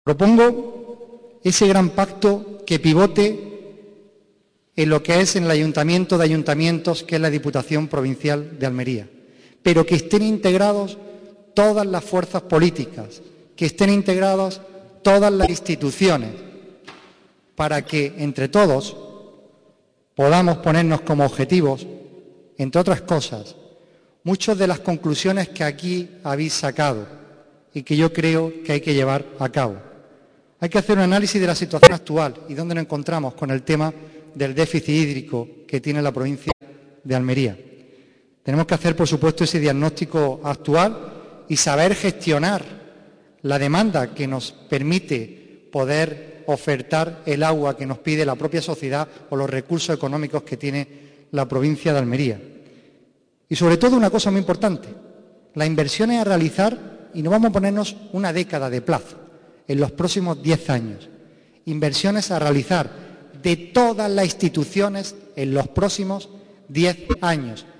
Propongo ese gran pacto que pivote en lo que es en el Ayuntamiento de Ayuntamientos, que es la Diputación Provincial de Almería, pero que estén integrados todas las fuerzas políticas, que estén integradas todas las instituciones, para que entre todos podamos ponernos como objetivos, entre otras cosas, muchas de las conclusiones que aquí habéis sacado y que yo creo que hay que llevar a cabo. Hay que hacer un análisis de la situación actual y dónde nos encontramos con el tema del déficit hídrico que tiene la provincia de Almería. Tenemos que hacer, por supuesto, ese diagnóstico actual y saber gestionar la demanda que nos permite poder ofertar el agua que nos pide la propia sociedad o los recursos económicos que tiene la provincia de Almería. Y sobre todo una cosa muy importante, las inversiones a realizar, y no vamos a ponernos una década de plazo, en los próximos 10 años, inversiones a realizar de todas las instituciones en los próximos 10 años,